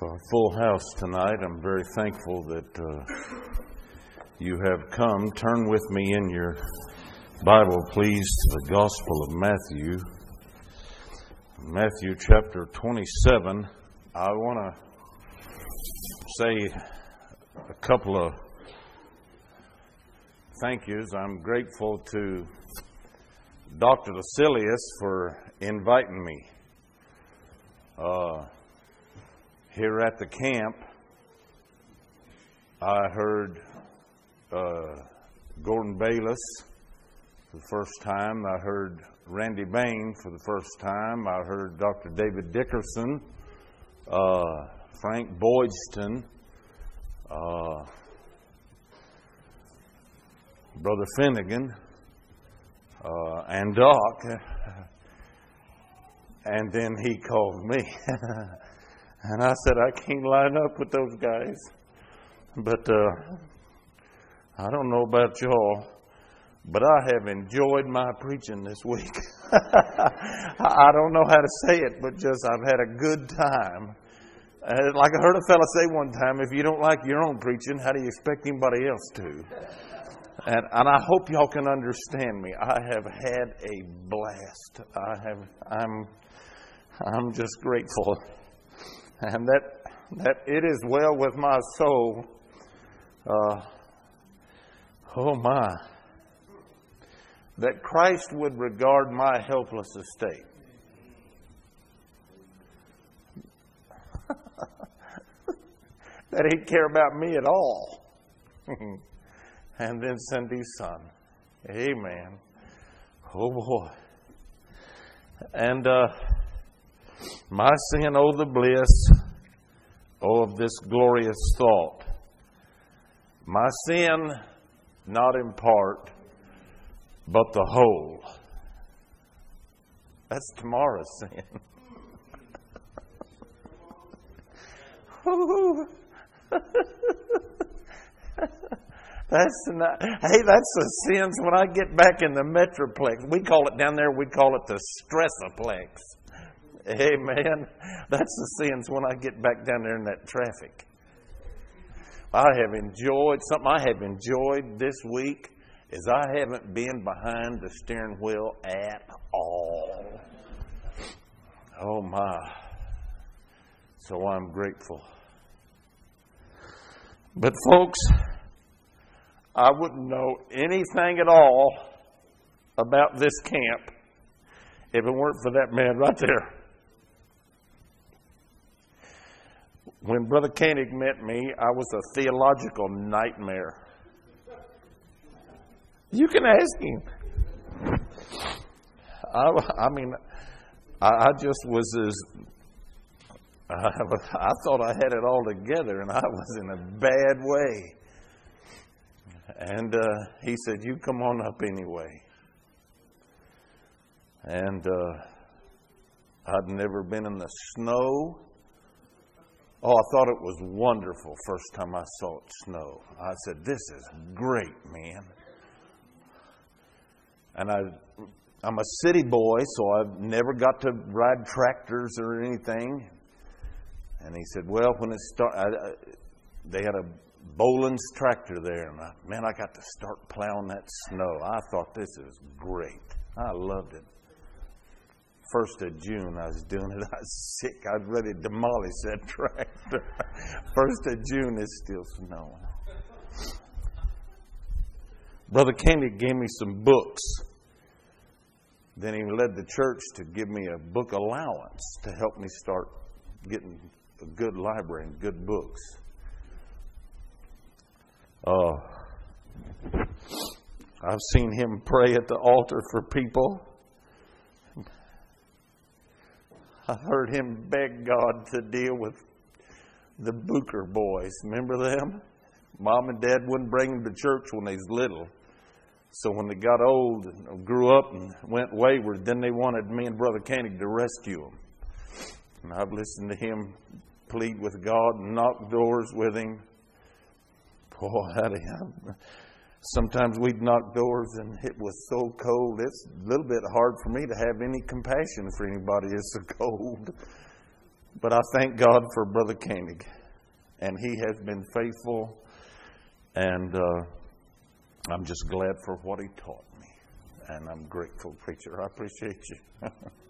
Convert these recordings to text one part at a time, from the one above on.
Full house tonight. I'm very thankful that you have come. Turn with me in your Bible, please, to the Gospel of Matthew. Matthew chapter 27. I want to say a couple of thank yous. I'm grateful to Dr. Lucilius for inviting me. Here at the camp, I heard Gordon Bayless for the first time. I heard Randy Bain for the first time. I heard Dr. David Dickerson, Frank Boydston, Brother Finnegan, and Doc. And then he called me. And I said, I can't line up with those guys. But I don't know about y'all, but I have enjoyed my preaching this week. I don't know how to say it, but just I've had a good time. Like I heard a fella say one time, if you don't like your own preaching, how do you expect anybody else to? And I hope y'all can understand me. I have had a blast. I'm just grateful. And that it is well with my soul. Oh my. That Christ would regard my helpless estate. That He'd care about me at all. And then send His Son. Amen. Oh boy. And my sin, oh the bliss, oh of this glorious thought. My sin, not in part, but the whole. That's tomorrow's sin. That's the sins when I get back in the Metroplex. We call it down there, we call it the Stressoplex. Amen. That's the sins when I get back down there in that traffic. Something I have enjoyed this week is I haven't been behind the steering wheel at all. Oh my. So I'm grateful. But folks, I wouldn't know anything at all about this camp if it weren't for that man right there. When Brother Koenig met me, I was a theological nightmare. You can ask him. I just was I thought I had it all together, and I was in a bad way. And he said, you come on up anyway. And I'd never been in the snow. Oh, I thought it was wonderful first time I saw it snow. I said, this is great, man. And I'm a city boy, so I've never got to ride tractors or anything. And he said, well, when it started, they had a Boland's tractor there. And I got to start plowing that snow. I thought, this is great. I loved it. 1st of June, I was doing it. I was sick. I was ready to demolish that tractor. 1st of June, it's still snowing. Brother Koenig gave me some books. Then he led the church to give me a book allowance to help me start getting a good library and good books. I've seen him pray at the altar for people. I heard him beg God to deal with the Booker boys. Remember them? Mom and Dad wouldn't bring them to church when they was little. So when they got old and grew up and went wayward, then they wanted me and Brother Koenig to rescue them. And I've listened to him plead with God and knock doors with him. Boy, sometimes we'd knock doors and it was so cold. It's a little bit hard for me to have any compassion for anybody that's so cold. But I thank God for Brother Koenig. And he has been faithful. And I'm just glad for what he taught me. And I'm grateful, preacher. I appreciate you.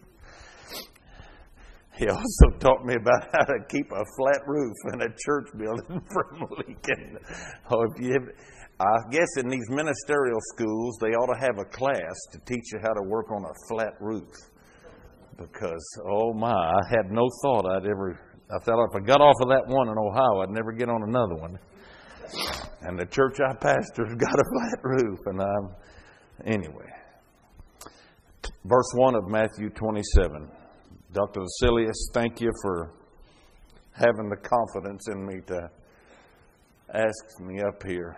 He also taught me about how to keep a flat roof in a church building from leaking. I guess in these ministerial schools, they ought to have a class to teach you how to work on a flat roof. Because, oh my, I had no thought I thought if I got off of that one in Ohio, I'd never get on another one. And the church I pastored got a flat roof. Anyway. Verse 1 of Matthew 27. Dr. Lucilius, thank you for having the confidence in me to ask me up here.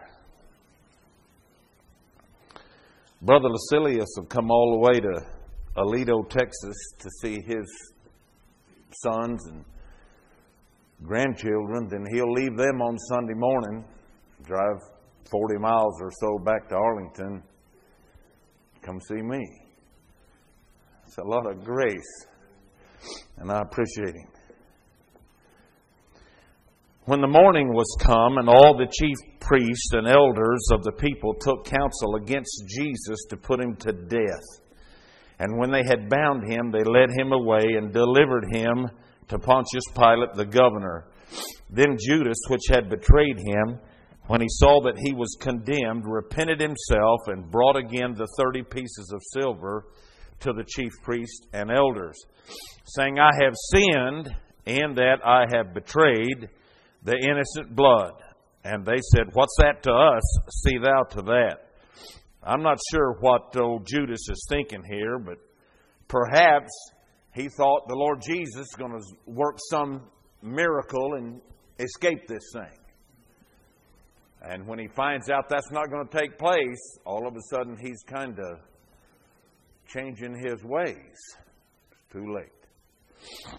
Brother Lucilius will come all the way to Aledo, Texas to see his sons and grandchildren. Then he'll leave them on Sunday morning, drive 40 miles or so back to Arlington, come see me. It's a lot of grace, and I appreciate him. When the morning was come, and all the chief priests and elders of the people took counsel against Jesus to put him to death. And when they had bound him, they led him away and delivered him to Pontius Pilate the governor. Then Judas, which had betrayed him, when he saw that he was condemned, repented himself and brought again the 30 pieces of silver to the chief priests and elders, saying, I have sinned in that I have betrayed the innocent blood. And they said, what's that to us? See thou to that. I'm not sure what old Judas is thinking here, but perhaps he thought the Lord Jesus is going to work some miracle and escape this thing. And when he finds out that's not going to take place, all of a sudden he's kind of changing his ways. It's too late.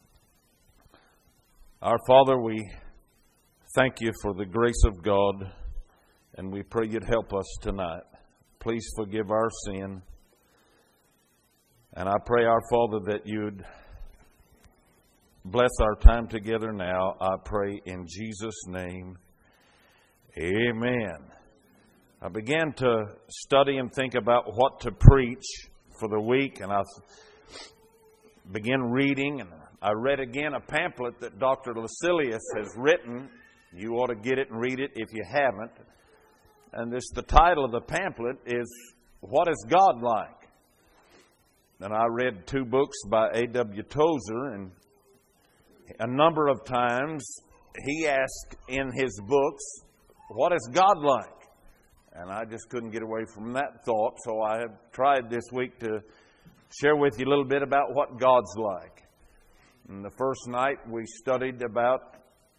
Our Father, we thank you for the grace of God, and we pray you'd help us tonight. Please forgive our sin. And I pray, our Father, that you'd bless our time together now. I pray in Jesus' name. Amen. I began to study and think about what to preach for the week, and I began reading, and I read again a pamphlet that Dr. Lucilius has written. You ought to get it and read it if you haven't. And the title of the pamphlet is, What is God Like? And I read 2 books by A.W. Tozer, and a number of times he asked in his books, what is God like? And I just couldn't get away from that thought, so I have tried this week to share with you a little bit about what God's like. And the first night we studied about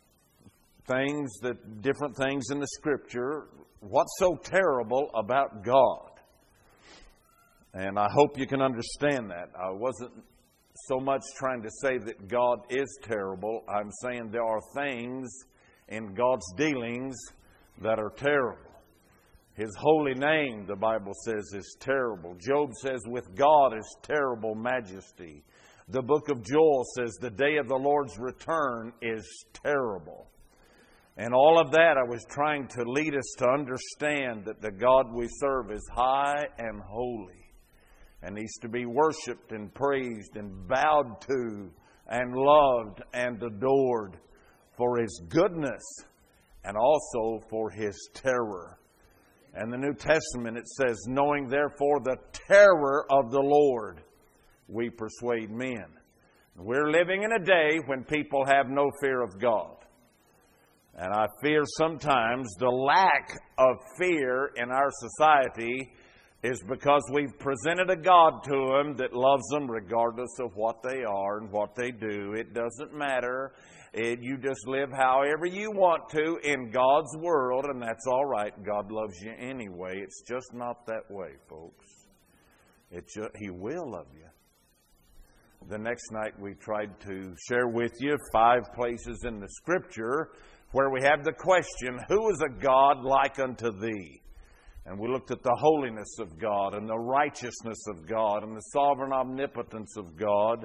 different things in the Scripture. What's so terrible about God? And I hope you can understand that. I wasn't so much trying to say that God is terrible. I'm saying there are things in God's dealings that are terrible. His holy name, the Bible says, is terrible. Job says, with God is terrible majesty. The book of Joel says, the day of the Lord's return is terrible. And all of that, I was trying to lead us to understand that the God we serve is high and holy, and He's to be worshiped and praised and bowed to and loved and adored for His goodness and also for His terror. And the New Testament, it says, knowing therefore the terror of the Lord, we persuade men. We're living in a day when people have no fear of God. And I fear sometimes the lack of fear in our society is because we've presented a God to them that loves them regardless of what they are and what they do. It doesn't matter. You just live however you want to in God's world, and that's all right. God loves you anyway. It's just not that way, folks. He will love you. The next night we tried to share with you 5 places in the Scripture where we have the question, who is a God like unto thee? And we looked at the holiness of God and the righteousness of God and the sovereign omnipotence of God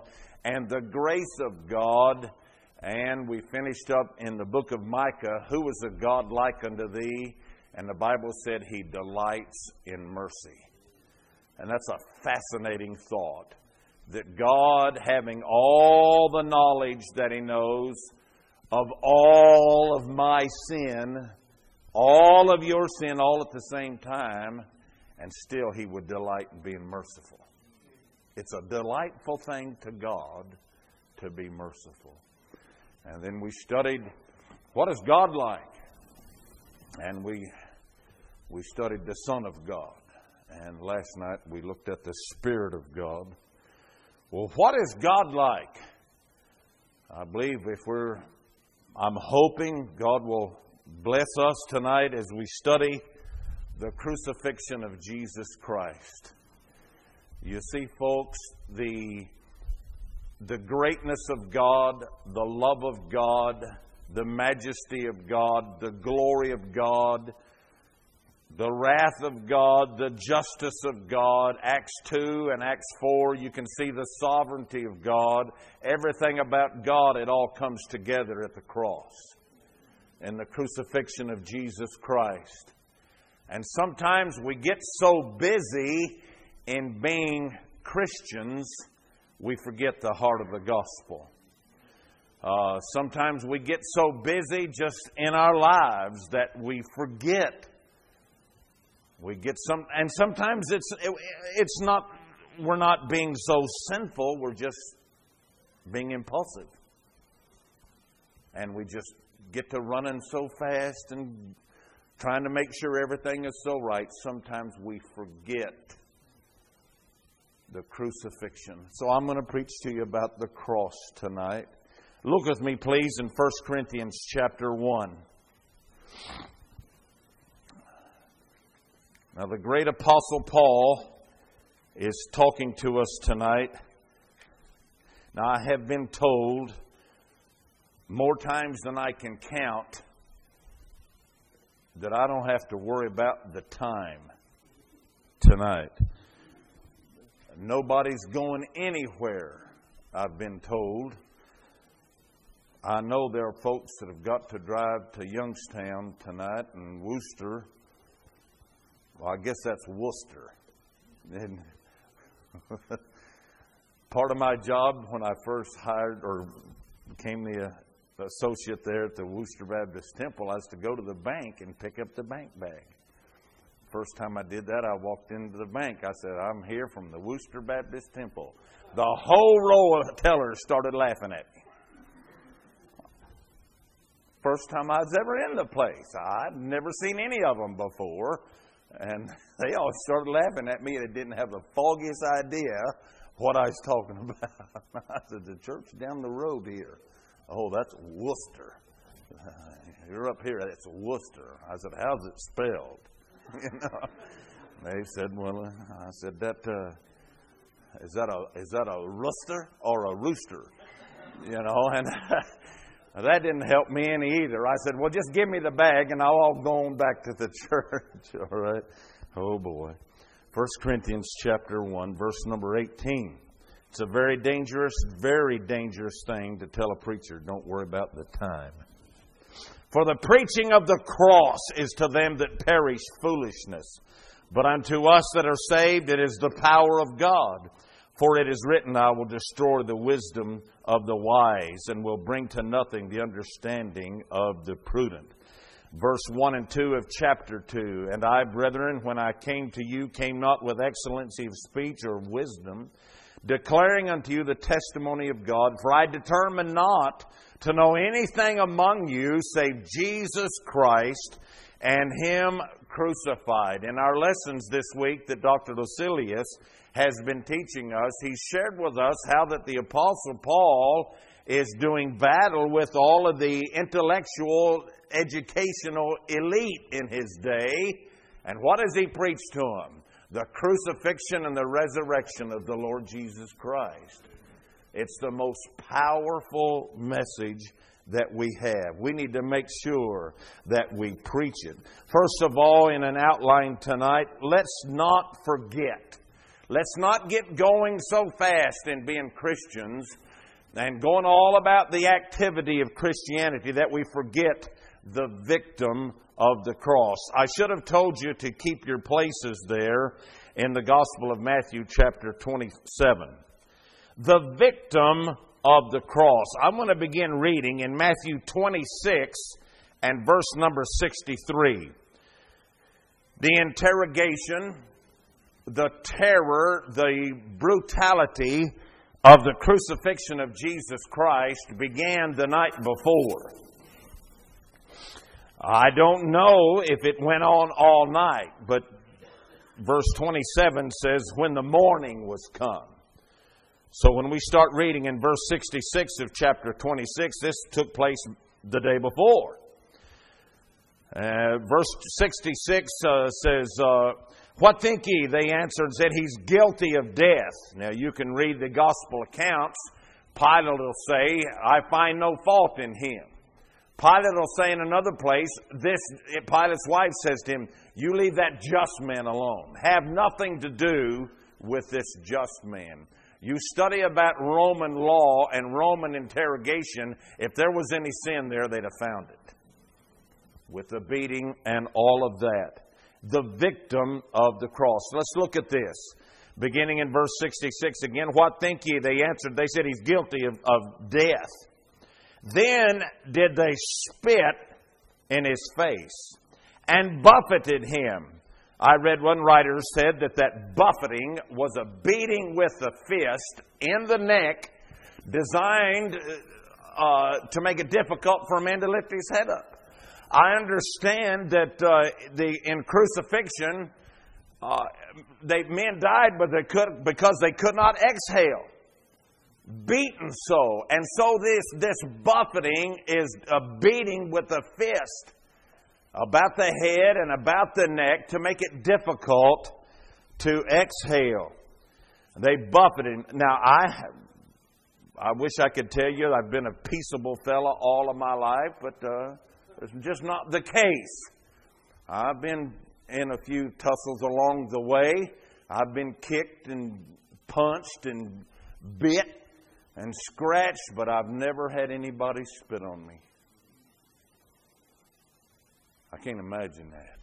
and the grace of God. And we finished up in the book of Micah, who was a God like unto thee? And the Bible said He delights in mercy. And that's a fascinating thought, that God, having all the knowledge that He knows of all of my sin, all of your sin, all at the same time, and still He would delight in being merciful. It's a delightful thing to God to be merciful. And then we studied, what is God like? And we studied the Son of God. And last night we looked at the Spirit of God. Well, what is God like? I believe I'm hoping God will bless us tonight as we study the crucifixion of Jesus Christ. You see, folks, the greatness of God, the love of God, the majesty of God, the glory of God, the wrath of God, the justice of God, Acts 2 and Acts 4, you can see the sovereignty of God. Everything about God, it all comes together at the cross and the crucifixion of Jesus Christ. And sometimes we get so busy in being Christians, we forget the heart of the gospel. Sometimes we get so busy just in our lives that we forget. And sometimes it's not, we're not being so sinful, we're just being impulsive. And we just get to running so fast and trying to make sure everything is so right. Sometimes we forget the crucifixion. So I'm going to preach to you about the cross tonight. Look with me, please, in 1 Corinthians chapter 1. Now, the great apostle Paul is talking to us tonight. Now, I have been told more times than I can count that I don't have to worry about the time tonight. Nobody's going anywhere, I've been told. I know there are folks that have got to drive to Youngstown tonight and Worcester. Well, I guess that's Worcester. And part of my job when I first hired or became the associate there at the Worcester Baptist Temple, I was to go to the bank and pick up the bank bag. First time I did that, I walked into the bank. I said, I'm here from the Worcester Baptist Temple. The whole row of tellers started laughing at me. First time I was ever in the place. I'd never seen any of them before. And they all started laughing at me, and they didn't have the foggiest idea what I was talking about. I said, the church down the road here. Oh, that's Worcester. You're up here, that's Worcester. I said, how's it spelled? You know, they said, well, I said, is that a rooster or a rooster? You know, and that didn't help me any either. I said, well, just give me the bag and I'll go on back to the church. All right. Oh boy. 1 Corinthians chapter 1, verse number 18. It's a very dangerous thing to tell a preacher, don't worry about the time. For the preaching of the cross is to them that perish foolishness, but unto us that are saved it is the power of God. For it is written, I will destroy the wisdom of the wise, and will bring to nothing the understanding of the prudent. Verse 1 and 2 of chapter 2. And I, brethren, when I came to you, came not with excellency of speech or wisdom, declaring unto you the testimony of God. For I determined not to know anything among you save Jesus Christ and Him crucified. In our lessons this week that Dr. Lucilius has been teaching us, he shared with us how that the Apostle Paul is doing battle with all of the intellectual, educational elite in his day. And what does he preach to them? The crucifixion and the resurrection of the Lord Jesus Christ. It's the most powerful message that we have. We need to make sure that we preach it. First of all, in an outline tonight, let's not forget. Let's not get going so fast in being Christians and going all about the activity of Christianity that we forget the victim of the cross. I should have told you to keep your places there in the Gospel of Matthew chapter 27. The victim of the cross. I'm going to begin reading in Matthew 26 and verse number 63. The interrogation, the terror, the brutality of the crucifixion of Jesus Christ began the night before. I don't know if it went on all night, but verse 27 says, when the morning was come. So when we start reading in verse 66 of chapter 26, this took place the day before. Verse 66 says, what think ye? They answered and said, he's guilty of death. Now you can read the gospel accounts. Pilate will say, I find no fault in him. Pilate will say in another place, Pilate's wife says to him, you leave that just man alone. Have nothing to do with this just man. You study about Roman law and Roman interrogation. If there was any sin there, they'd have found it. With the beating and all of that. The victim of the cross. Let's look at this. Beginning in verse 66 again. What think ye? They answered. They said he's guilty of death. Then did they spit in his face and buffeted him. I read one writer said that buffeting was a beating with the fist in the neck designed to make it difficult for a man to lift his head up. I understand that in crucifixion, men died because they could not exhale. Beaten so. And so this buffeting is a beating with a fist about the head and about the neck to make it difficult to exhale. They buffeted him. Now, I wish I could tell you I've been a peaceable fella all of my life, but it's just not the case. I've been in a few tussles along the way. I've been kicked and punched and bit and scratched, but I've never had anybody spit on me. I can't imagine that.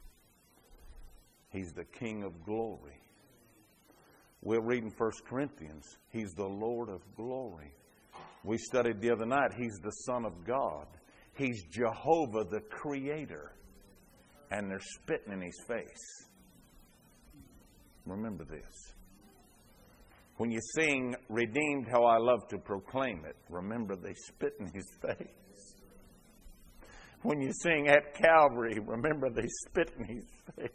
He's the King of glory. We'll read in 1 Corinthians, He's the Lord of glory. We studied the other night, He's the Son of God. He's Jehovah the Creator. And they're spitting in His face. Remember this. When you sing, Redeemed, How I Love to Proclaim It, remember they spit in His face. When you sing At Calvary, remember they spit in His face.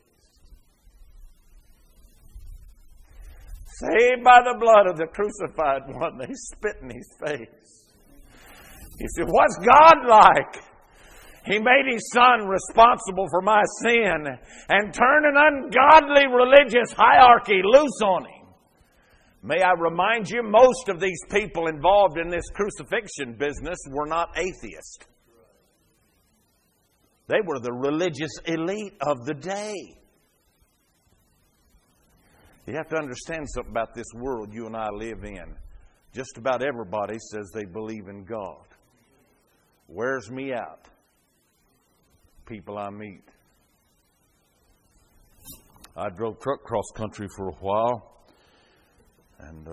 Saved by the blood of the crucified one, they spit in His face. You say, what's God like? He made His Son responsible for my sin and turned an ungodly religious hierarchy loose on Him. May I remind you, most of these people involved in this crucifixion business were not atheists. They were the religious elite of the day. You have to understand something about this world you and I live in. Just about everybody says they believe in God. Wears me out. People I meet. I drove truck cross country for a while. And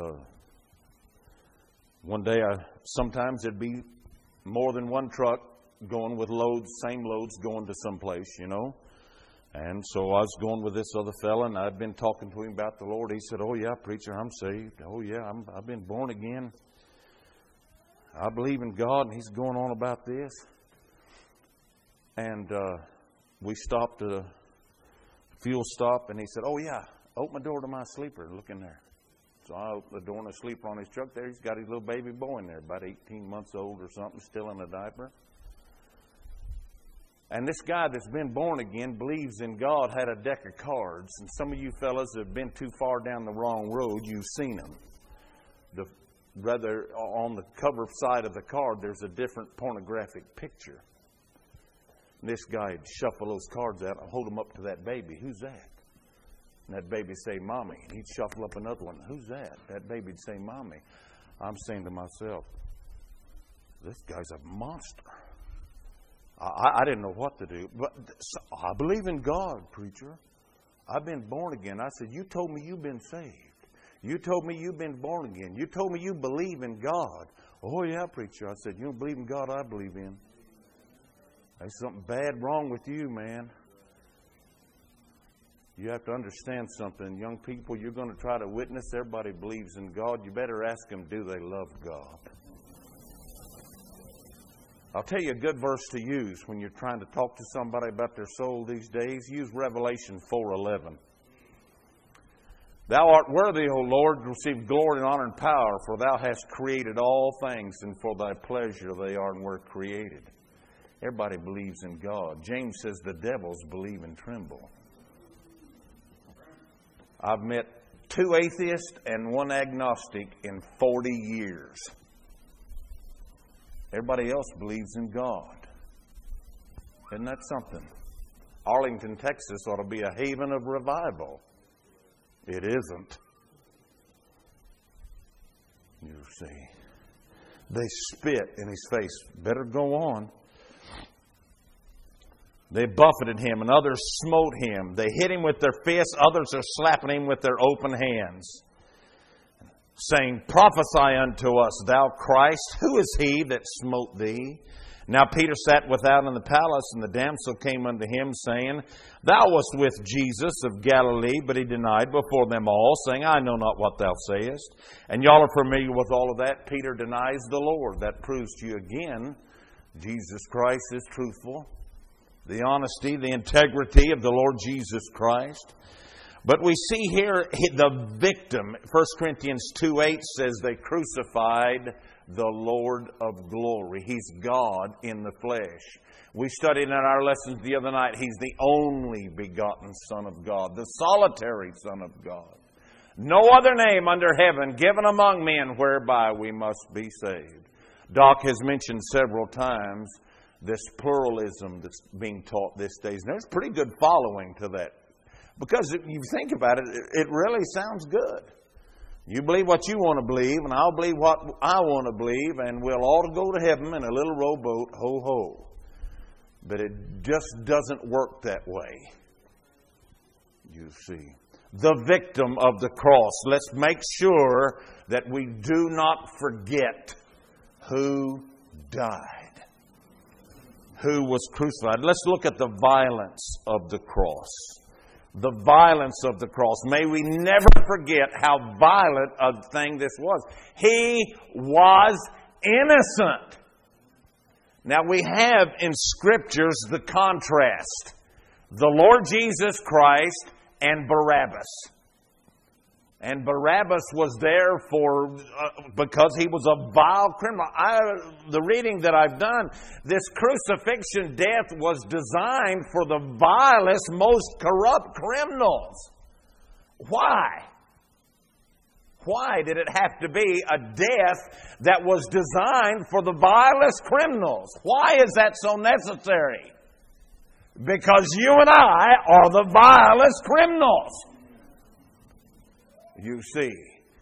one day, sometimes there'd be more than one truck going with loads, same loads, going to someplace, you know. And so I was going with this other fella, and I'd been talking to him about the Lord. He said, oh, yeah, preacher, I'm saved. Oh, yeah, I've been born again. I believe in God, and he's going on about this. And we stopped at a fuel stop, and he said, oh, yeah, open the door to my sleeper and look in there. So I opened the door, and the sleeper on his truck there, he's got his little baby boy in there, about 18 months old or something, still in a diaper. And this guy that's been born again, believes in God, had a deck of cards. And some of you fellas have been too far down the wrong road, you've seen them. Rather, on the cover side of the card, there's a different pornographic picture. And this guy would shuffle those cards out and hold them up to that baby. Who's that? And that baby'd say, Mommy. And he'd shuffle up another one. Who's that? That baby'd say, Mommy. I'm saying to myself, this guy's a monster. I didn't know what to do. But I believe in God, preacher. I've been born again. I said, you told me you've been saved. You told me you've been born again. You told me you believe in God. Oh, yeah, preacher. I said, you don't believe in God I believe in. There's something bad wrong with you, man. You have to understand something. Young people, you're going to try to witness. Everybody believes in God. You better ask them, do they love God? I'll tell you a good verse to use when you're trying to talk to somebody about their soul these days. Use Revelation 4:11. Thou art worthy, O Lord, to receive glory and honor and power, for thou hast created all things, and for thy pleasure they are and were created. Everybody believes in God. James says the devils believe and tremble. I've met 2 atheists and 1 agnostic in 40 years. Everybody else believes in God. Isn't that something? Arlington, Texas ought to be a haven of revival. It isn't. You see. They spit in his face. Better go on. They buffeted him, and others smote him. They hit him with their fists. Others are slapping him with their open hands, saying, Prophesy unto us, thou Christ. Who is he that smote thee? Now Peter sat without in the palace, and the damsel came unto him, saying, Thou wast with Jesus of Galilee. But he denied before them all, saying, I know not what thou sayest. And y'all are familiar with all of that. Peter denies the Lord. That proves to you again, Jesus Christ is truthful. The honesty, the integrity of the Lord Jesus Christ. But we see here the victim. 1 Corinthians 2:8 says they crucified the Lord of glory. He's God in the flesh. We studied in our lessons the other night, He's the only begotten Son of God, the solitary Son of God. No other name under heaven given among men whereby we must be saved. Doc has mentioned several times this pluralism that's being taught these days. And there's pretty good following to that. Because if you think about it, it really sounds good. You believe what you want to believe, and I'll believe what I want to believe, and we'll all go to heaven in a little rowboat, ho-ho. But it just doesn't work that way. You see. The victim of the cross. Let's make sure that we do not forget who died. Who was crucified. Let's look at the violence of the cross. The violence of the cross. May we never forget how violent a thing this was. He was innocent. Now we have in Scriptures the contrast. The Lord Jesus Christ and Barabbas. And Barabbas was there because he was a vile criminal. The reading that I've done, this crucifixion death was designed for the vilest, most corrupt criminals. Why? Why did it have to be a death that was designed for the vilest criminals? Why is that so necessary? Because you and I are the vilest criminals. You see.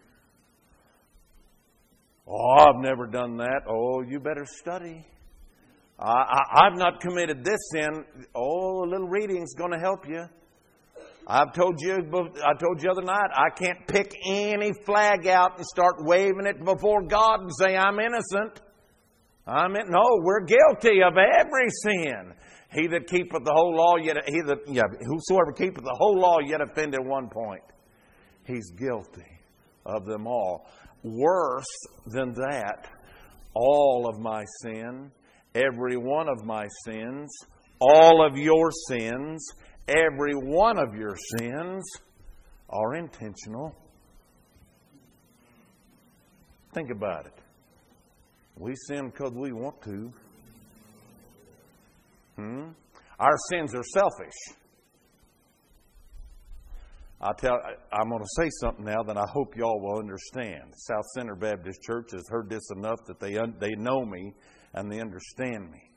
Oh, I've never done that. Oh, you better study. I've not committed this sin. Oh, a little reading's going to help you. I told you the other night, I can't pick any flag out and start waving it before God and say I'm innocent. No, we're guilty of every sin. He that keepeth the whole law, whosoever keepeth the whole law yet offended one point. He's guilty of them all. Worse than that, all of my sin, every one of my sins, all of your sins, every one of your sins are intentional. Think about it. We sin because we want to. Our sins are selfish. I'm going to say something now that I hope y'all will understand. South Center Baptist Church has heard this enough that they know me and they understand me.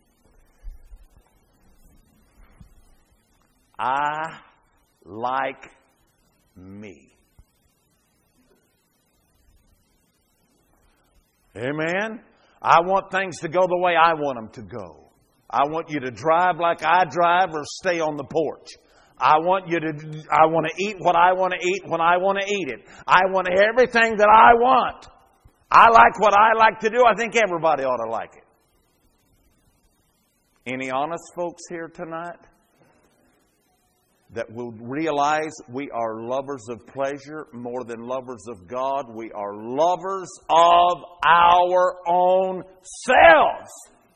I like me. Amen? I want things to go the way I want them to go. I want you to drive like I drive or stay on the porch. I want to eat what I want to eat when I want to eat it. I want everything that I want. I like what I like to do. I think everybody ought to like it. Any honest folks here tonight that will realize we are lovers of pleasure more than lovers of God? We are lovers of our own selves.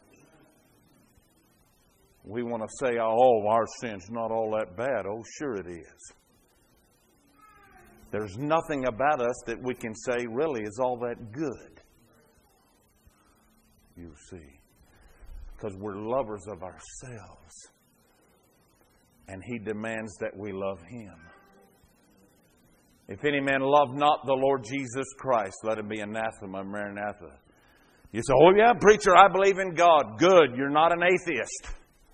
We want to say, oh, our sin's not all that bad. Oh, sure it is. There's nothing about us that we can say really is all that good. You see. Because we're lovers of ourselves. And He demands that we love Him. If any man love not the Lord Jesus Christ, let him be anathema, maranatha. You say, oh yeah, preacher, I believe in God. Good, you're not an atheist.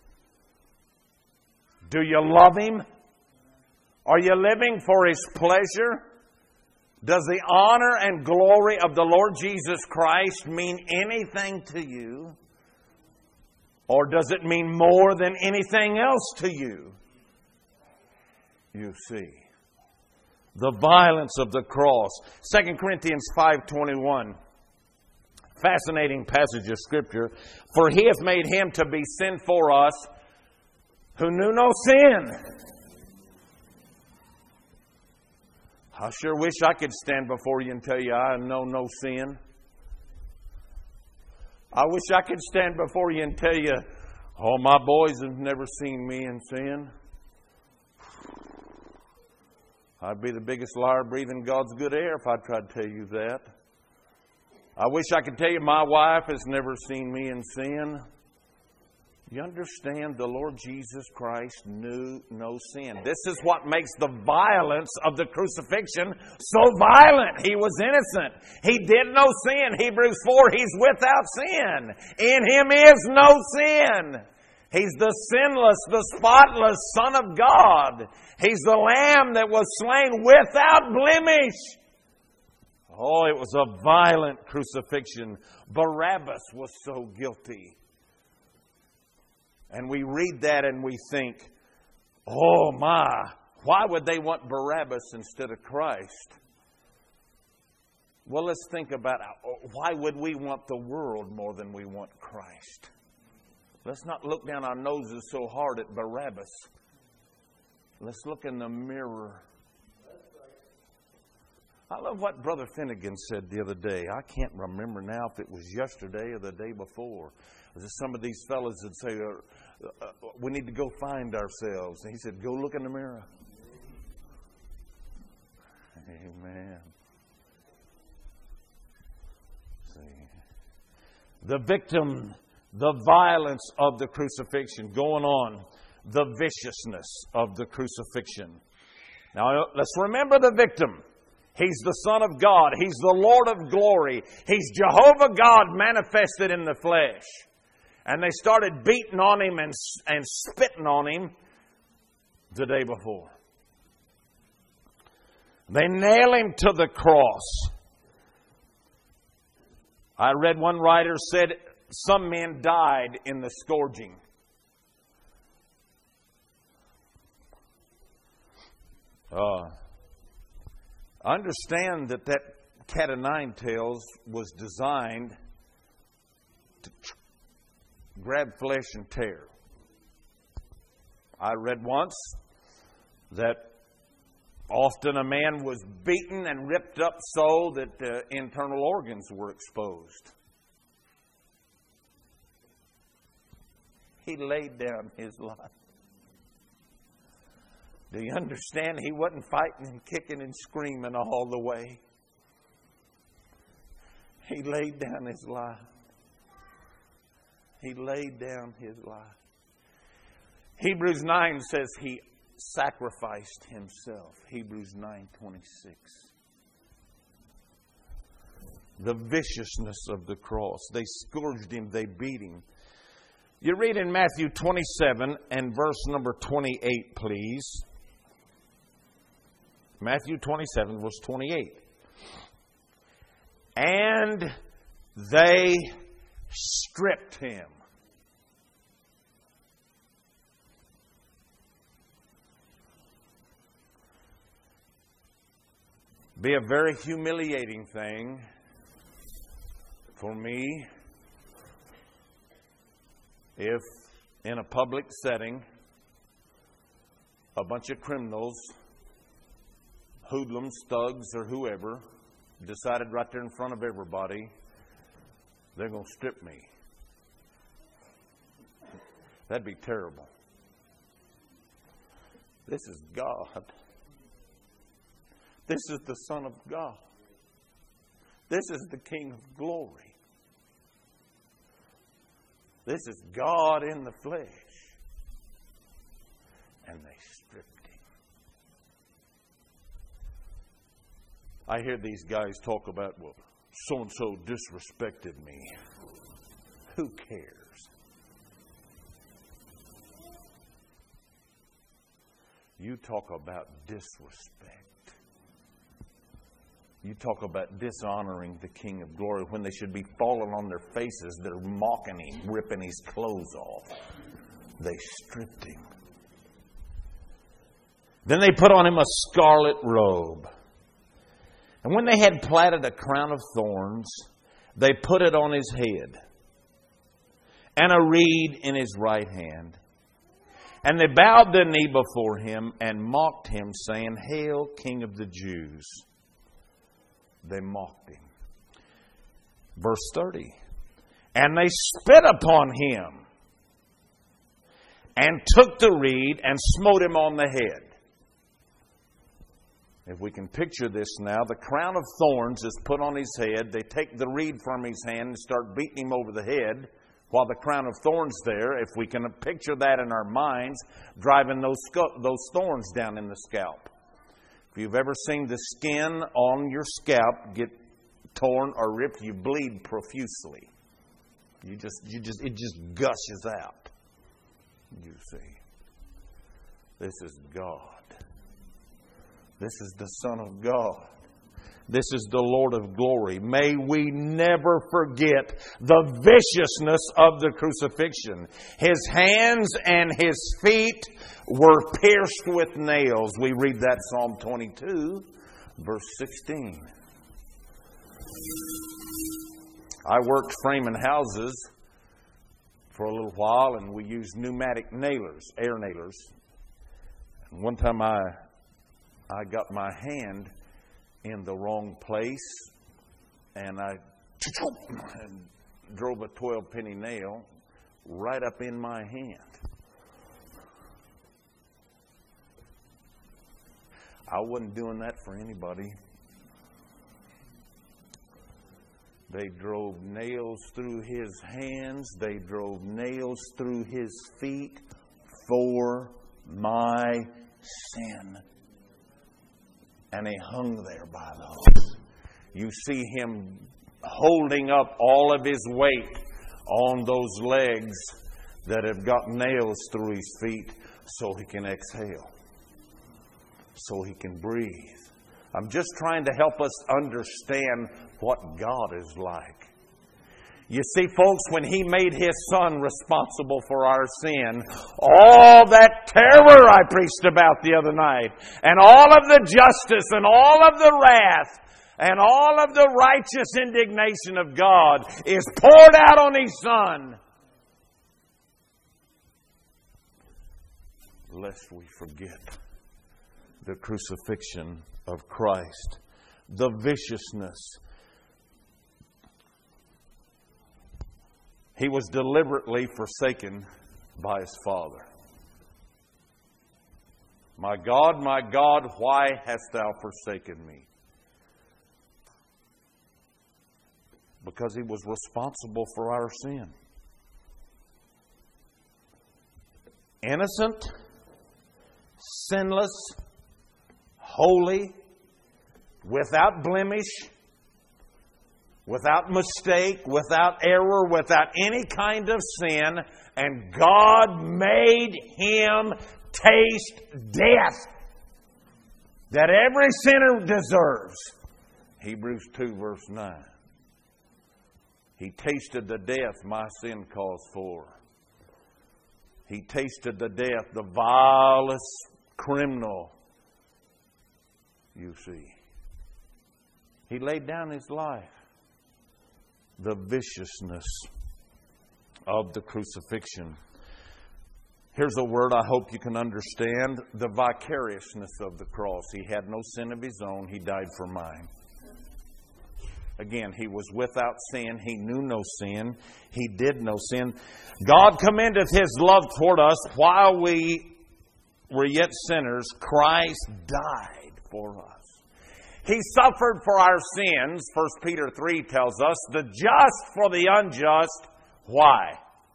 Do you love Him? Are you living for His pleasure? Does the honor and glory of the Lord Jesus Christ mean anything to you? Or does it mean more than anything else to you? You see. The violence of the cross. 2 Corinthians 5:21. Fascinating passage of Scripture. For He hath made Him to be sin for us who knew no sin. I sure wish I could stand before you and tell you I know no sin. I wish I could stand before you and tell you, oh, my boys have never seen me in sin. I'd be the biggest liar breathing God's good air if I tried to tell you that. I wish I could tell you my wife has never seen me in sin. You understand, the Lord Jesus Christ knew no sin. This is what makes the violence of the crucifixion so violent. He was innocent. He did no sin. Hebrews 4, He's without sin. In Him is no sin. He's the sinless, the spotless Son of God. He's the Lamb that was slain without blemish. Oh, it was a violent crucifixion. Barabbas was so guilty. And we read that and we think, oh my, why would they want Barabbas instead of Christ? Well, let's think about why would we want the world more than we want Christ? Let's not look down our noses so hard at Barabbas. Let's look in the mirror. I love what Brother Finnegan said the other day. I can't remember now if it was yesterday or the day before. Some of these fellas would say, we need to go find ourselves. And he said, go look in the mirror. Amen. See. The victim, the violence of the crucifixion. Going on, the viciousness of the crucifixion. Now, let's remember the victim. He's the Son of God. He's the Lord of glory. He's Jehovah God manifested in the flesh. And they started beating on Him and spitting on Him the day before. They nail Him to the cross. I read one writer said some men died in the scourging. Understand that cat of nine tails was designed to grab flesh and tear. I read once that often a man was beaten and ripped up so that internal organs were exposed. He laid down His life. Do you understand? He wasn't fighting and kicking and screaming all the way. He laid down His life. He laid down His life. Hebrews 9 says He sacrificed Himself. Hebrews 9:26. The viciousness of the cross. They scourged Him. They beat Him. You read in Matthew 27 and verse number 28, please. Matthew 27, verse 28. And They stripped Him. Be a very humiliating thing for me if in a public setting a bunch of criminals, hoodlums, thugs, or whoever decided right there in front of everybody they're going to strip me. That'd be terrible. This is God. This is the Son of God. This is the King of glory. This is God in the flesh. And they stripped Him. I hear these guys talk about, well, so-and-so disrespected me. Who cares? You talk about disrespect. You talk about dishonoring the King of glory when they should be falling on their faces. They're mocking Him, ripping His clothes off. They stripped Him. Then they put on Him a scarlet robe. And when they had plaited a crown of thorns, they put it on His head, and a reed in His right hand. And they bowed their knee before Him and mocked Him, saying, Hail, King of the Jews. They mocked Him. Verse 30. And they spit upon Him and took the reed and smote Him on the head. If we can picture this now, the crown of thorns is put on His head. They take the reed from His hand and start beating Him over the head while the crown of thorns there. If we can picture that in our minds, driving those thorns down in the scalp. If you've ever seen the skin on your scalp get torn or ripped, you bleed profusely. It just gushes out. You see. This is God. This is the Son of God. This is the Lord of glory. May we never forget the viciousness of the crucifixion. His hands and His feet were pierced with nails. We read that Psalm 22, verse 16. I worked framing houses for a little while, and we used pneumatic nailers, air nailers. And one time I got my hand in the wrong place, and I drove a 12-penny nail right up in my hand. I wasn't doing that for anybody. They drove nails through His hands. They drove nails through His feet for my sin. And He hung there by those. You see Him holding up all of His weight on those legs that have got nails through His feet so He can exhale, so He can breathe. I'm just trying to help us understand what God is like. You see, folks, when He made His Son responsible for our sin, all that terror I preached about the other night, and all of the justice and all of the wrath and all of the righteous indignation of God is poured out on His Son. Lest we forget the crucifixion of Christ, the viciousness. He was deliberately forsaken by His Father. My God, why hast Thou forsaken me? Because He was responsible for our sin. Innocent, sinless, holy, without blemish, without mistake, without error, without any kind of sin, and God made Him taste death that every sinner deserves. Hebrews 2 verse 9. He tasted the death my sin caused for. He tasted the death, the vilest criminal, you see. He laid down His life. The viciousness of the crucifixion. Here's a word I hope you can understand. The vicariousness of the cross. He had no sin of His own. He died for mine. Again, He was without sin. He knew no sin. He did no sin. God commendeth His love toward us while we were yet sinners. Christ died for us. He suffered for our sins. 1 Peter 3 tells us, the just for the unjust. Why?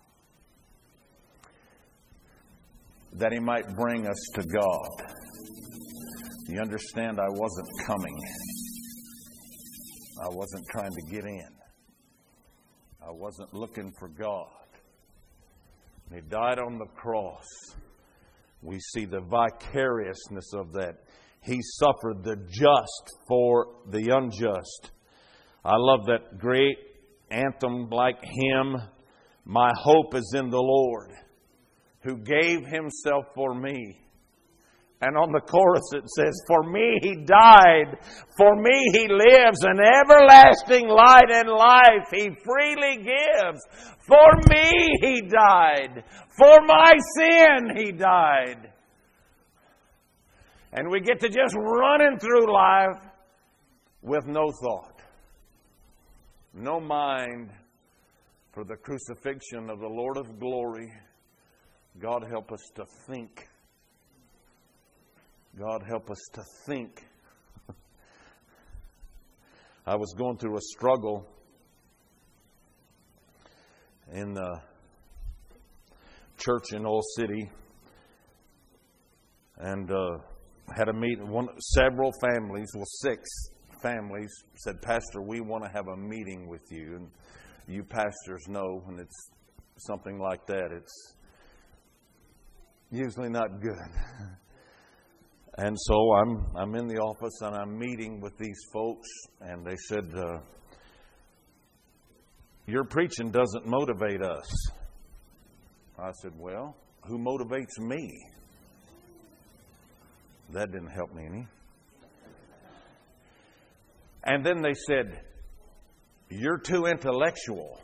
That He might bring us to God. You understand, I wasn't coming. I wasn't trying to get in. I wasn't looking for God. He died on the cross. We see the vicariousness of that. He suffered the just for the unjust. I love that great anthem-like hymn, My hope is in the Lord, who gave Himself for me. And on the chorus it says, for me He died, for me He lives, an everlasting light and life He freely gives. For me He died, for my sin He died. And we get to just running through life with no thought, no mind for the crucifixion of the Lord of glory. God help us to think. God help us to think. I was going through a struggle in the church in Oil City, and had a meeting. Several families, 6 families, said, Pastor, we want to have a meeting with you. And you pastors know when it's something like that, it's usually not good. And so I'm in the office and I'm meeting with these folks, and they said, your preaching doesn't motivate us. I said, well, who motivates me? That didn't help me any. And then they said, you're too intellectual.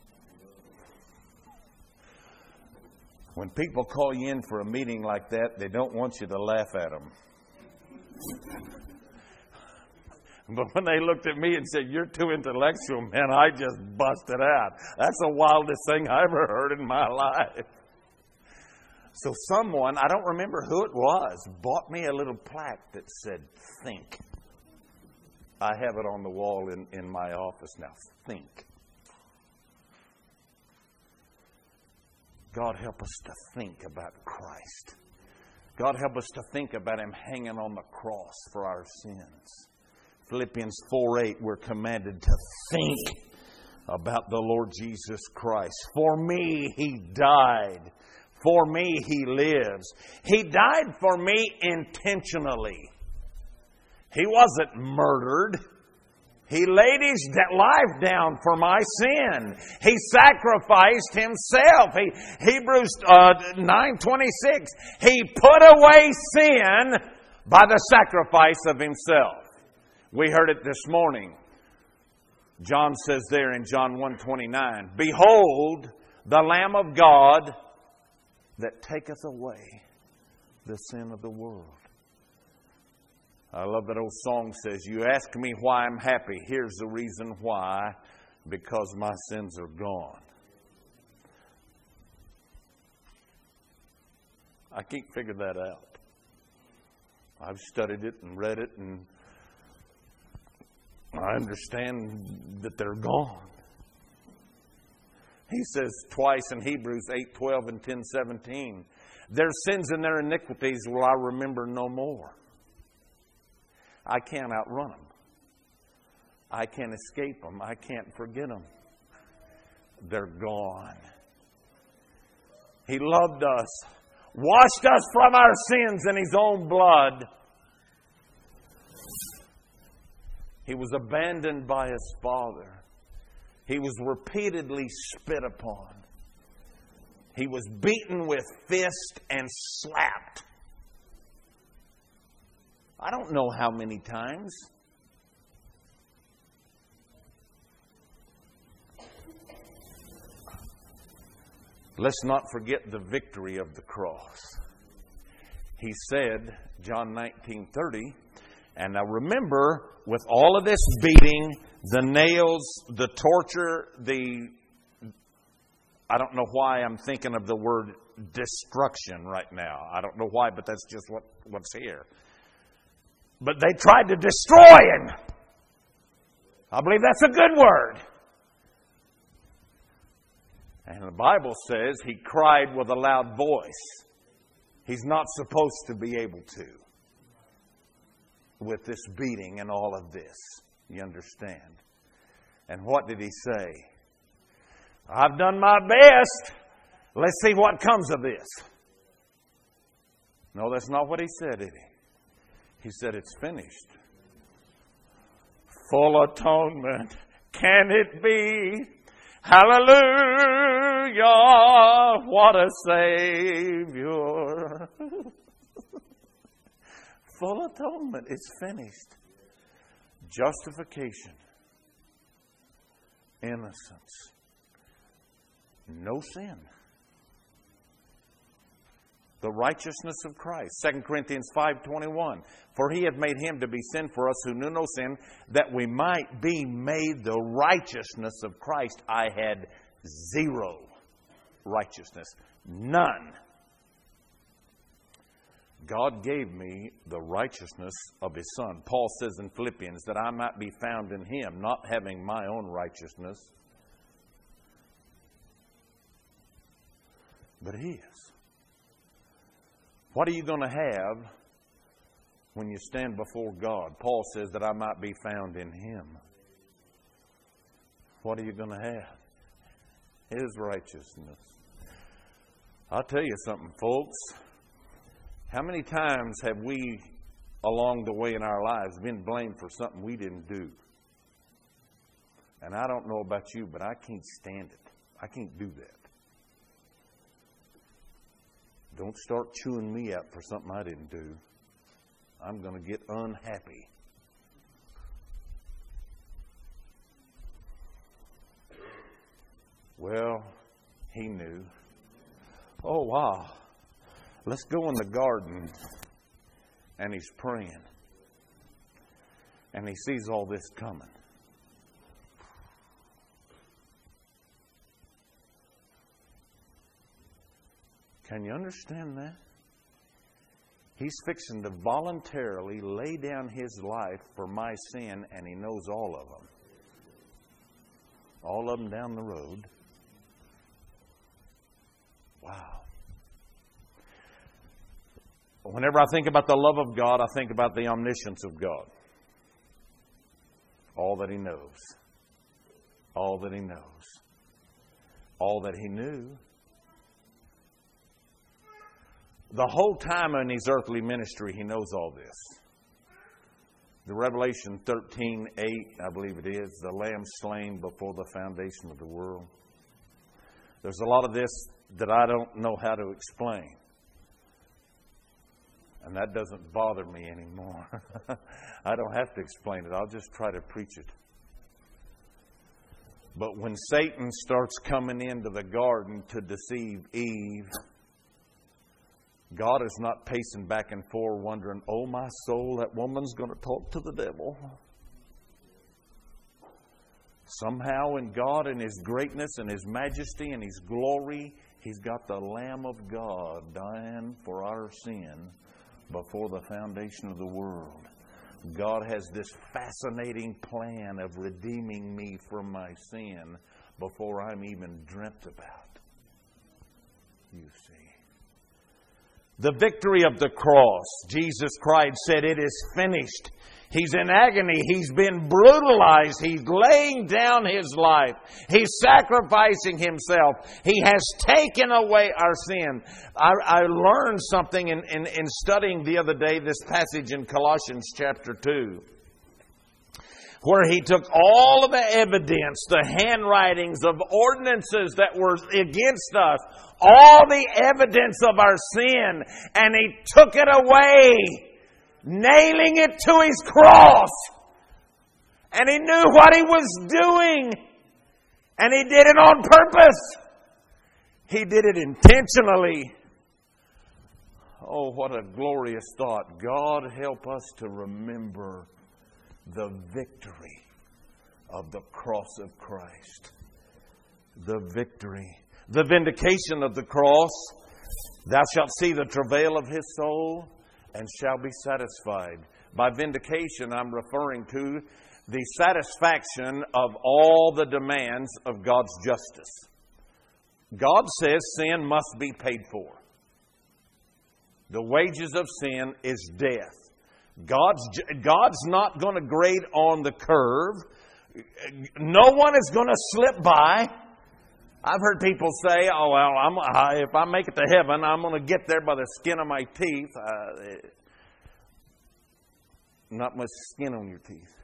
When people call you in for a meeting like that, they don't want you to laugh at them. But when they looked at me and said, you're too intellectual, man, I just busted out. That's the wildest thing I ever heard in my life. So someone, I don't remember who it was, bought me a little plaque that said, think. I have it on the wall in my office now. Think. God help us to think about Christ. God help us to think about Him hanging on the cross for our sins. Philippians 4:8, we're commanded to think about the Lord Jesus Christ. For me, He died. For me, He lives. He died for me intentionally. He wasn't murdered. He laid His life down for my sin. He sacrificed Himself. Hebrews 9:26. He put away sin by the sacrifice of Himself. We heard it this morning. John says there in John 1:29, behold, the Lamb of God that taketh away the sin of the world. I love that old song says, you ask me why I'm happy. Here's the reason why. Because my sins are gone. I can't figure that out. I've studied it and read it, and I understand that they're gone. He says twice in Hebrews 8:12 and 10:17, their sins and their iniquities will I remember no more. I can't outrun them. I can't escape them. I can't forget them. They're gone. He loved us, washed us from our sins in His own blood. He was abandoned by His Father. He was repeatedly spit upon. He was beaten with fist and slapped. I don't know how many times. Let's not forget the victory of the cross. He said, John 19:30, and now remember, with all of this beating, the nails, the torture, I don't know why I'm thinking of the word destruction right now. I don't know why, but that's just what's here. But they tried to destroy him. I believe that's a good word. And the Bible says he cried with a loud voice. He's not supposed to be able to. With this beating and all of this. You understand? And what did he say? I've done my best. Let's see what comes of this. No, that's not what he said, did he? He said, it's finished. Full atonement. Can it be? Hallelujah. What a Savior. Full atonement. It's finished. Justification. Innocence. No sin. The righteousness of Christ. 2 Corinthians 5:21. For he hath made him to be sin for us who knew no sin, that we might be made the righteousness of Christ. I had zero righteousness. None. God gave me the righteousness of His Son. Paul says in Philippians that I might be found in Him, not having my own righteousness, but His. What are you going to have when you stand before God? Paul says that I might be found in Him. What are you going to have? His righteousness. I'll tell you something, folks. How many times have we, along the way in our lives, been blamed for something we didn't do? And I don't know about you, but I can't stand it. I can't do that. Don't start chewing me out for something I didn't do. I'm going to get unhappy. Well, he knew. Oh, wow. Let's go in the garden. And he's praying. And he sees all this coming. Can you understand that? He's fixing to voluntarily lay down his life for my sin, and he knows all of them. All of them down the road. Wow. Whenever I think about the love of God, I think about the omniscience of God. All that He knows. All that He knows. All that He knew. The whole time in His earthly ministry, He knows all this. The Revelation 13:8, I believe it is, the Lamb slain before the foundation of the world. There's a lot of this that I don't know how to explain. And that doesn't bother me anymore. I don't have to explain it. I'll just try to preach it. But when Satan starts coming into the garden to deceive Eve, God is not pacing back and forth wondering, oh, my soul, that woman's going to talk to the devil. Somehow in God and His greatness and His majesty and His glory, He's got the Lamb of God dying for our sin before the foundation of the world. God has this fascinating plan of redeeming me from my sin before I'm even dreamt about. You see. The victory of the cross. Jesus Christ said, it is finished. He's in agony. He's been brutalized. He's laying down His life. He's sacrificing Himself. He has taken away our sin. I learned something in studying the other day this passage in Colossians chapter 2. where He took all of the evidence, the handwritings of ordinances that were against us, all the evidence of our sin, and He took it away, nailing it to His cross. And He knew what He was doing, and He did it on purpose. He did it intentionally. Oh, what a glorious thought. God, help us to remember the victory of the cross of Christ. The victory. The vindication of the cross. Thou shalt see the travail of His soul and shall be satisfied. By vindication, I'm referring to the satisfaction of all the demands of God's justice. God says sin must be paid for. The wages of sin is death. God's not going to grade on the curve. No one is going to slip by. I've heard people say, oh, well, if I make it to heaven, I'm going to get there by the skin of my teeth. Not much skin on your teeth.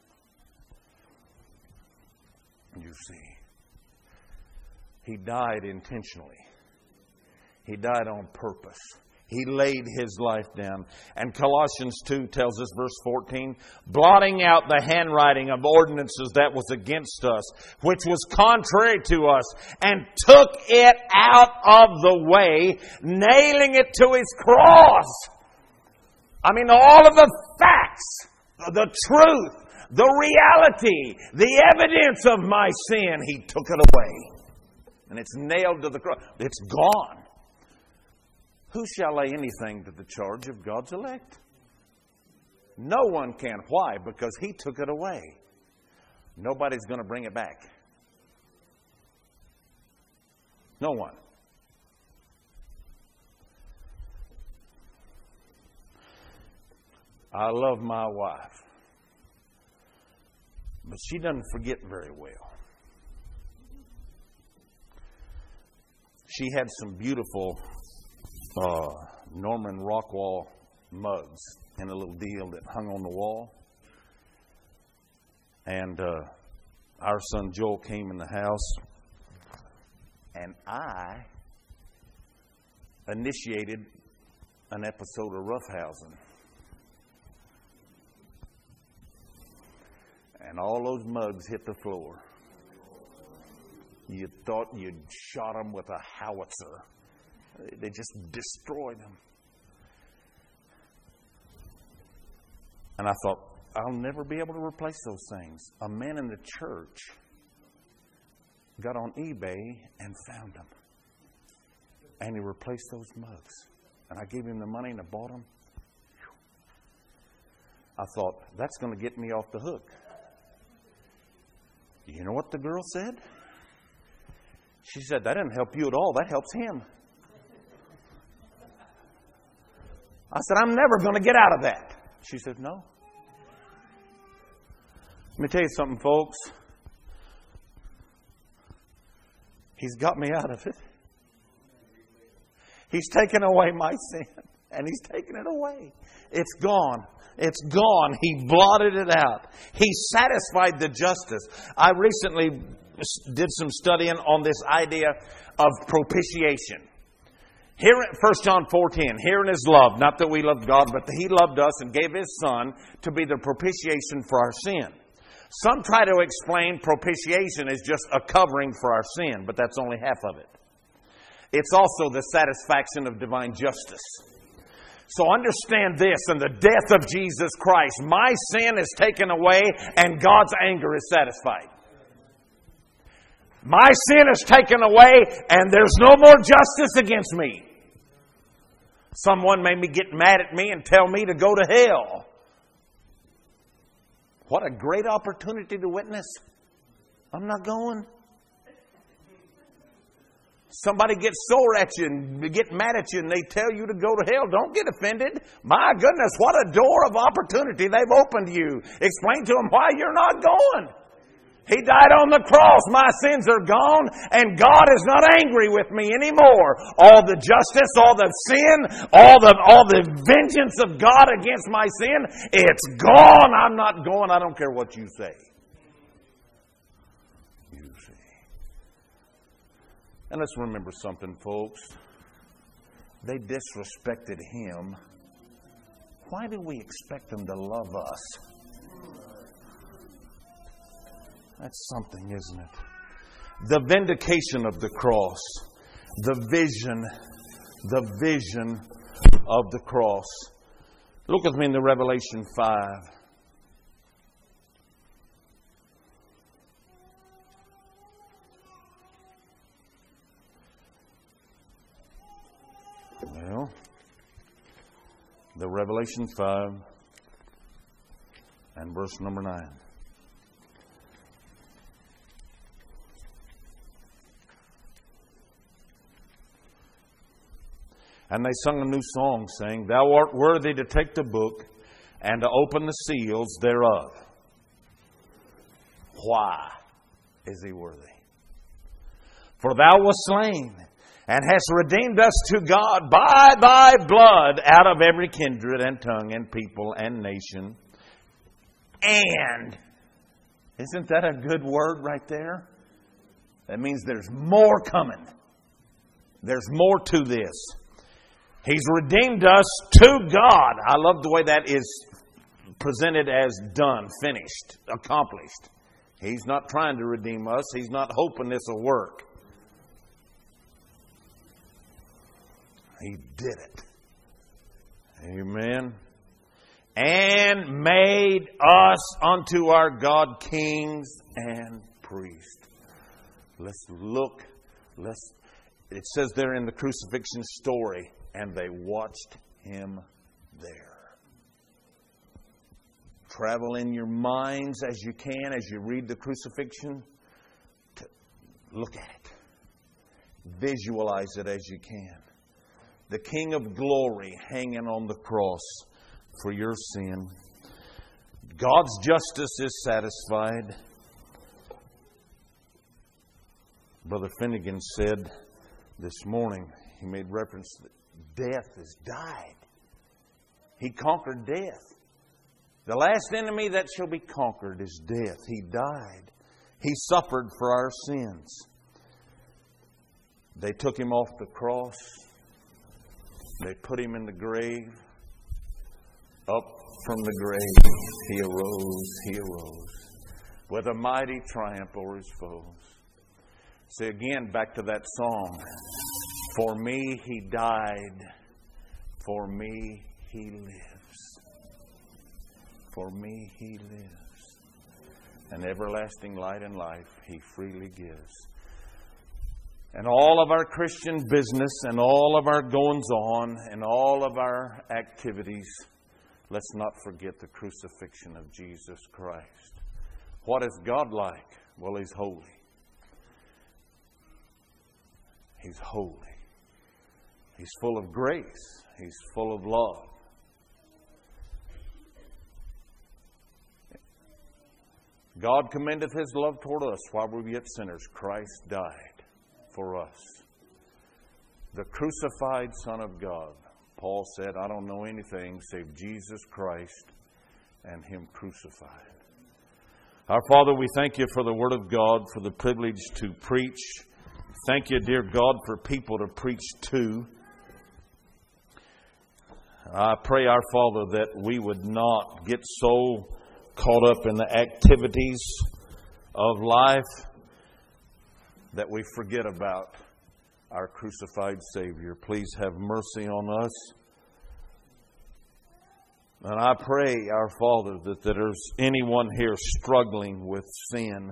You see, He died intentionally. He died on purpose. He laid His life down. And Colossians 2 tells us, verse 14, blotting out the handwriting of ordinances that was against us, which was contrary to us, and took it out of the way, nailing it to His cross. I mean, all of the facts, the truth, the reality, the evidence of my sin, He took it away. And it's nailed to the cross. It's gone. Who shall lay anything to the charge of God's elect? No one can. Why? Because He took it away. Nobody's going to bring it back. No one. I love my wife, but she doesn't forget very well. She had some beautiful Norman Rockwell mugs in a little deal that hung on the wall. And our son Joel came in the house, and I initiated an episode of roughhousing. And all those mugs hit the floor. You thought you'd shot them with a howitzer. They just destroyed them. And I thought, I'll never be able to replace those things. A man in the church got on eBay and found them. And he replaced those mugs. And I gave him the money and I bought them. I thought, that's going to get me off the hook. You know what the girl said? She said, that doesn't help you at all. That helps him. I said, I'm never going to get out of that. She said, no. Let me tell you something, folks. He's got me out of it. He's taken away my sin. And He's taken it away. It's gone. It's gone. He blotted it out. He satisfied the justice. I recently did some studying on this idea of propitiation. Here, 1 John 4:10, herein is love, not that we loved God, but that He loved us and gave His Son to be the propitiation for our sin. Some try to explain propitiation as just a covering for our sin, but that's only half of it. It's also the satisfaction of divine justice. So understand this, in the death of Jesus Christ, my sin is taken away and God's anger is satisfied. My sin is taken away and there's no more justice against me. Someone may get mad at me and tell me to go to hell. What a great opportunity to witness. I'm not going. Somebody gets sore at you and get mad at you and they tell you to go to hell. Don't get offended. My goodness, what a door of opportunity they've opened to you. Explain to them why you're not going. He died on the cross. My sins are gone, and God is not angry with me anymore. All the justice, all the sin, all the vengeance of God against my sin, it's gone. I'm not going. I don't care what you say. You see. And let's remember something, folks. They disrespected Him. Why do we expect them to love us? That's something, isn't it? The vindication of the cross. The vision of the cross. Look with me in the Revelation 5. Well, the Revelation 5 and verse number 9. And they sung a new song, saying, Thou art worthy to take the book and to open the seals thereof. Why is He worthy? For Thou wast slain, and hast redeemed us to God by Thy blood out of every kindred and tongue and people and nation. And, isn't that a good word right there? That means there's more coming. There's more to this. He's redeemed us to God. I love the way that is presented as done, finished, accomplished. He's not trying to redeem us. He's not hoping this will work. He did it. Amen. And made us unto our God kings and priests. Let's look. It says there in the crucifixion story, and they watched Him there. Travel in your minds as you can, as you read the crucifixion. Look at it. Visualize it as you can. The King of glory hanging on the cross for your sin. God's justice is satisfied. Brother Finnegan said this morning, he made reference that death has died. He conquered death. The last enemy that shall be conquered is death. He died. He suffered for our sins. They took Him off the cross. They put Him in the grave. Up from the grave, He arose, with a mighty triumph over His foes. See again, back to that song. For me He died, for me He lives. For me He lives. An everlasting light and life He freely gives. And all of our Christian business and all of our goings on and all of our activities, let's not forget the crucifixion of Jesus Christ. What is God like? Well, He's holy. He's holy. He's full of grace. He's full of love. God commendeth His love toward us while we were yet sinners. Christ died for us. The crucified Son of God. Paul said, I don't know anything save Jesus Christ and Him crucified. Our Father, we thank You for the Word of God, for the privilege to preach. Thank You, dear God, for people to preach to. I pray, our Father, that we would not get so caught up in the activities of life that we forget about our crucified Savior. Please have mercy on us. And I pray, our Father, that there's anyone here struggling with sin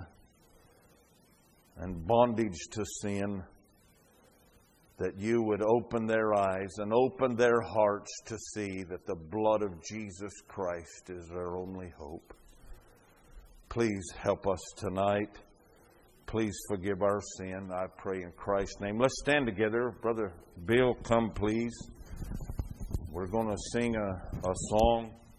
and bondage to sin, that You would open their eyes and open their hearts to see that the blood of Jesus Christ is their only hope. Please help us tonight. Please forgive our sin, I pray in Christ's name. Let's stand together. Brother Bill, come please. We're going to sing a song.